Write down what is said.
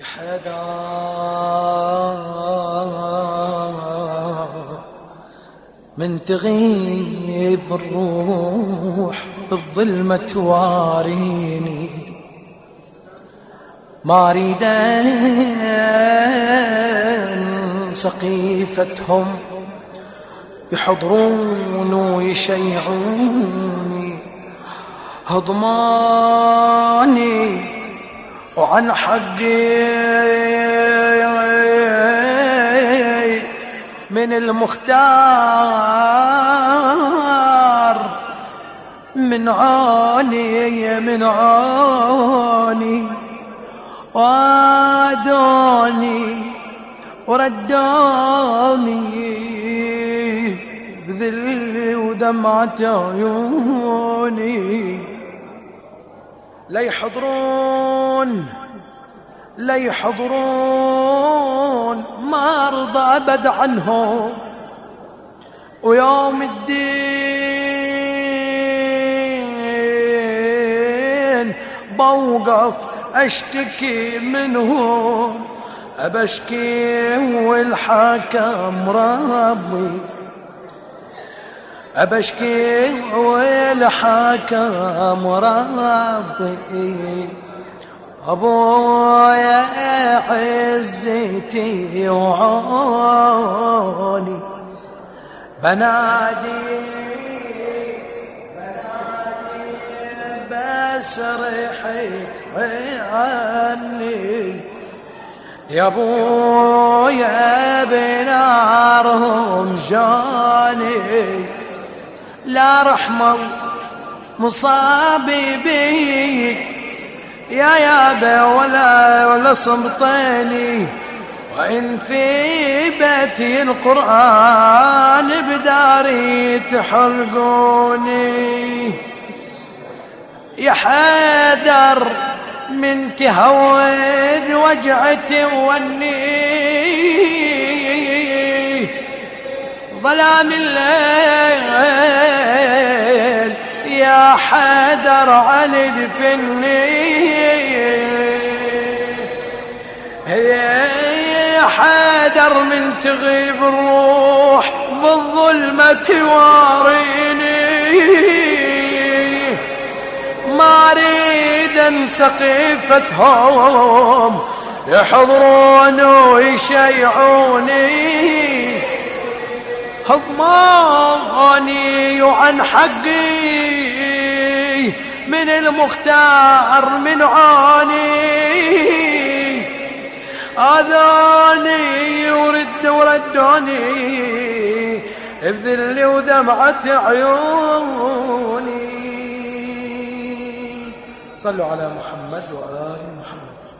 حيدر من تغيب الروح بالظلمة تواريني، ما أريد سقيفتهم يحضرون ويشيعوني هضماني وعن حقي من المختار من عاني وادوني وردوني بذل ودمعة عيوني. لا يحضرون ما أرضى أبد عنهم، ويوم الدين بوقف أشتكي منهم، أبشكي والحاكم ربي، أبشكي والحاكم ربي. أبويا عزتي وعوني بنادي بس ريحت عني يا أبويا بنارهم جاني، لا رحمة مصابي بيك يا يابا ولا صمتيني، وإن في بيتي القرآن بداري تحرقوني. يا حيدر من تهود وجعتي ووني ظلام الليل يا حيدر علي دفني، يا حيدر من تغيب الروح بالظلمة تواريني، ما أريد أن سقيفتهم يحضرون ويشيعوني هضماني وعن حقي من المختار من عاني، آذاني وردوني بذل ودمعة عيوني. صلوا على محمد وآل محمد.